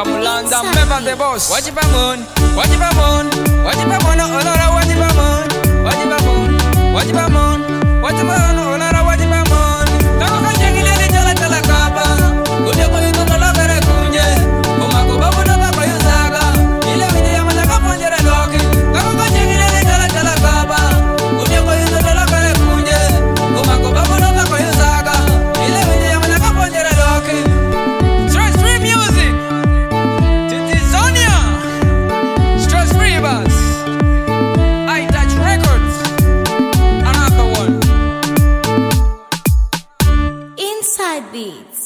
Capulanda, Meva the boss. Watch it moon, watch it moon, watch it moon, Olara, watch it moon, watch it moon, watch it moon, watch it moon, Olara, watch it moon. Taka jengile ni jala jala kaba, kuja kwa yuto la vere kunje, umako babu na kwa yusaga, ile vije ya mataka ponjera doki. Taka jengile ni jala jala kaba, kuja kwa yuto la vere kunje, umako babu na kwa yusaga, ile vije ya mataka ponjera doki. Stress free music, Titizonia, stress free bus, I touch records, another one. Inside Beats.